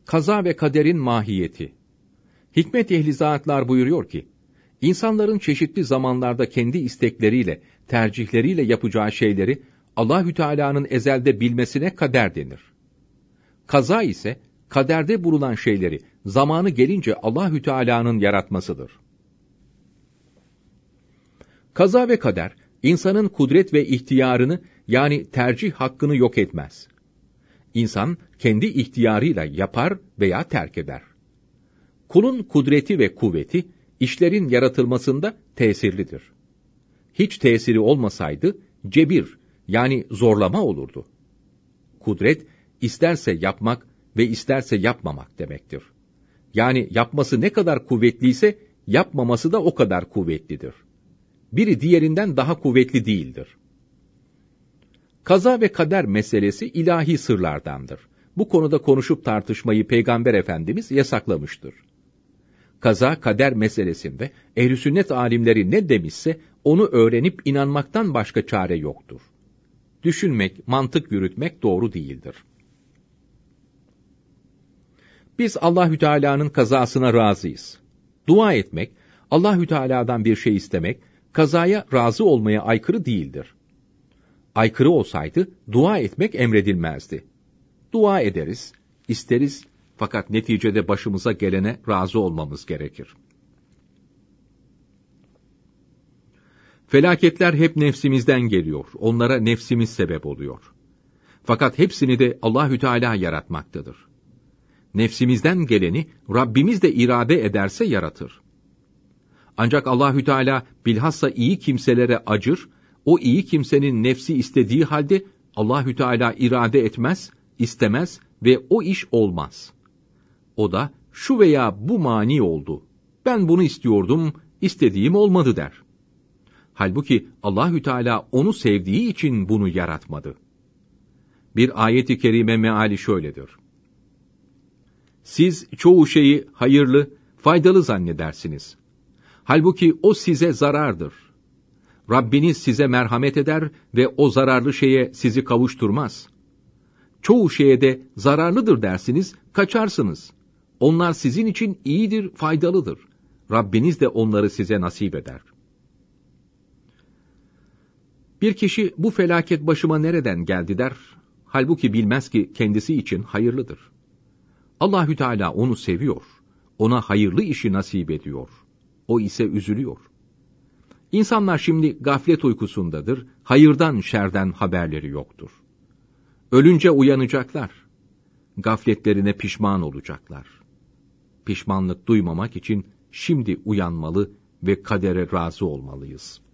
Kaza ve kaderin mahiyeti. Hikmet ehli zatlar buyuruyor ki, insanların çeşitli zamanlarda kendi istekleriyle, tercihleriyle yapacağı şeyleri Allahü Teala'nın ezelde bilmesine kader denir. Kaza ise kaderde bulunan şeyleri zamanı gelince Allahü Teala'nın yaratmasıdır. Kaza ve kader insanın kudret ve ihtiyarını, yani tercih hakkını yok etmez. İnsan kendi ihtiyarıyla yapar veya terk eder. Kulun kudreti ve kuvveti işlerin yaratılmasında tesirlidir. Hiç tesiri olmasaydı cebir, yani zorlama olurdu. Kudret isterse yapmak ve isterse yapmamak demektir. Yani yapması ne kadar kuvvetliyse yapmaması da o kadar kuvvetlidir. Biri diğerinden daha kuvvetli değildir. Kaza ve kader meselesi ilahi sırlardandır. Bu konuda konuşup tartışmayı Peygamber Efendimiz yasaklamıştır. Kaza kader meselesinde ehl-i sünnet alimleri ne demişse onu öğrenip inanmaktan başka çare yoktur. Düşünmek, mantık yürütmek doğru değildir. Biz Allahü Teala'nın kazasına razıyız. Dua etmek, Allahü Teala'dan bir şey istemek, kazaya razı olmaya aykırı değildir. Aykırı olsaydı dua etmek emredilmezdi. Dua ederiz, isteriz, fakat neticede başımıza gelene razı olmamız gerekir. Felaketler hep nefsimizden geliyor, onlara nefsimiz sebep oluyor. Fakat hepsini de Allahü Teala yaratmaktadır. Nefsimizden geleni Rabbimiz de irade ederse yaratır. Ancak Allahü Teala bilhassa iyi kimselere acır, o iyi kimsenin nefsi istediği halde Allahü Teala irade etmez, istemez ve o iş olmaz. O da şu veya bu mani oldu. Ben bunu istiyordum, istediğim olmadı der. Halbuki Allahü Teala onu sevdiği için bunu yaratmadı. Bir ayet-i kerime meali şöyledir: Siz çoğu şeyi hayırlı, faydalı zannedersiniz. Halbuki o size zarardır. Rabbiniz size merhamet eder ve o zararlı şeye sizi kavuşturmaz. Çoğu şeye de zararlıdır dersiniz, kaçarsınız. Onlar sizin için iyidir, faydalıdır. Rabbiniz de onları size nasip eder. Bir kişi bu felaket başıma nereden geldi der, halbuki bilmez ki kendisi için hayırlıdır. Allahü Teala onu seviyor, ona hayırlı işi nasip ediyor. O ise üzülüyor. İnsanlar şimdi gaflet uykusundadır, hayırdan şerden haberleri yoktur. Ölünce uyanacaklar, gafletlerine pişman olacaklar. Pişmanlık duymamak için şimdi uyanmalı ve kadere razı olmalıyız.